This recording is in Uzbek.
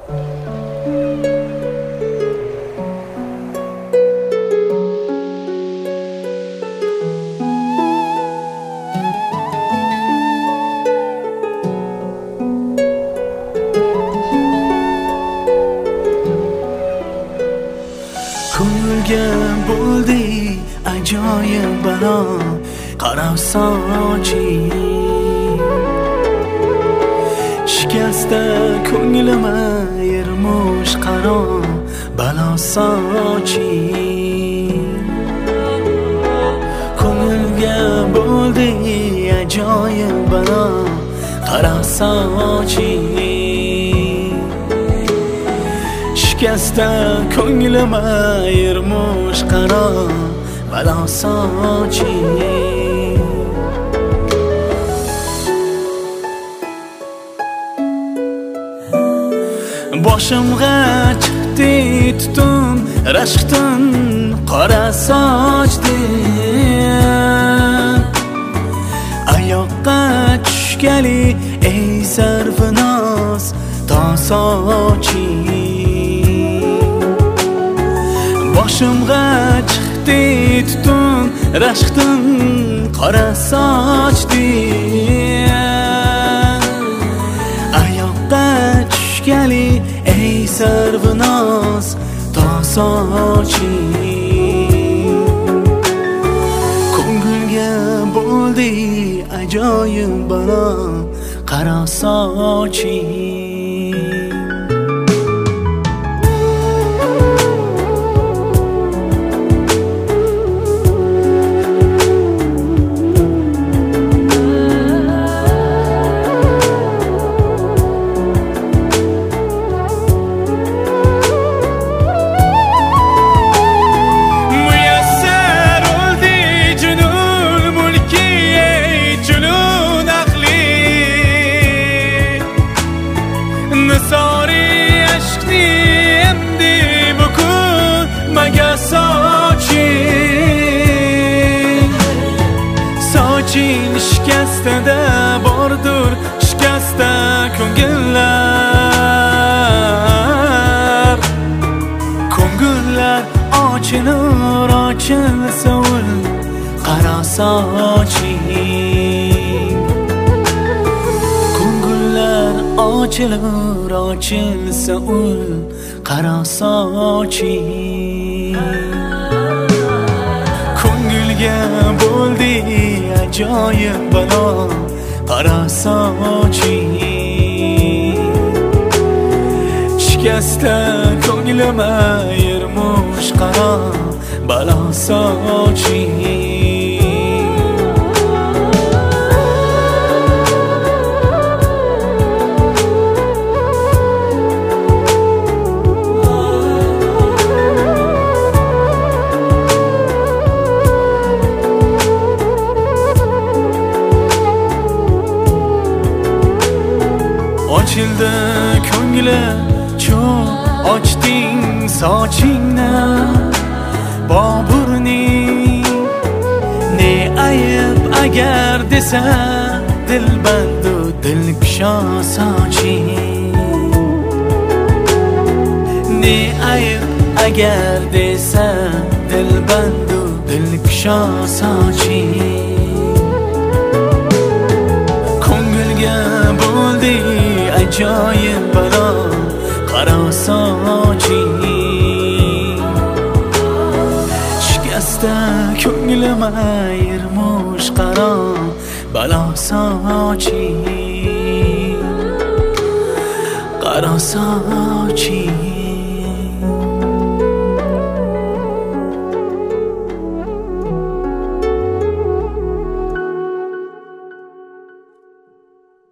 Ko'ngilga bo'ldi ajoyib balo, qara soching shikasta ko'nglima yermush qaro balo soching. Ko'ngilga bo'ldi ajoyib balo, qara soching shikasta ko'nglima yermush qaro balo soching. Boshimga chiqdi tutun rashqdan qora sochdin, oyoqqa tushgali ey sarvinoz to soching. Boshimga chiqdi tutun rashqdan qora sochdin, oyoqqa tushgali ey sarvinoz to soching. Ko'ngilga bo'ldi ajoyib balo, qara soching. Nisori ashqni endi bukun maga soching. Soching shikastada bordur shikasta ko'ngillar. Ko'ngillar ochilur ochilsa ul qara soching. Ochilur ochilsa ul qara soching. Ko'ngilga bo'ldi ajoyib balo, qara soching shikasta ko'nglima yermush qaro balo soching. Ochildi ko'ngli cho'q ochding sochingni Boburning. Ne ayb agar desa dilbandu dilkusho soching. Ne ayb agar desa dilbandu dilkusho soching. Ko'ngilga bo'ldi ajoyib balo, qara soching shikasta ko'nglima yermush qaro balo soching, qara soching.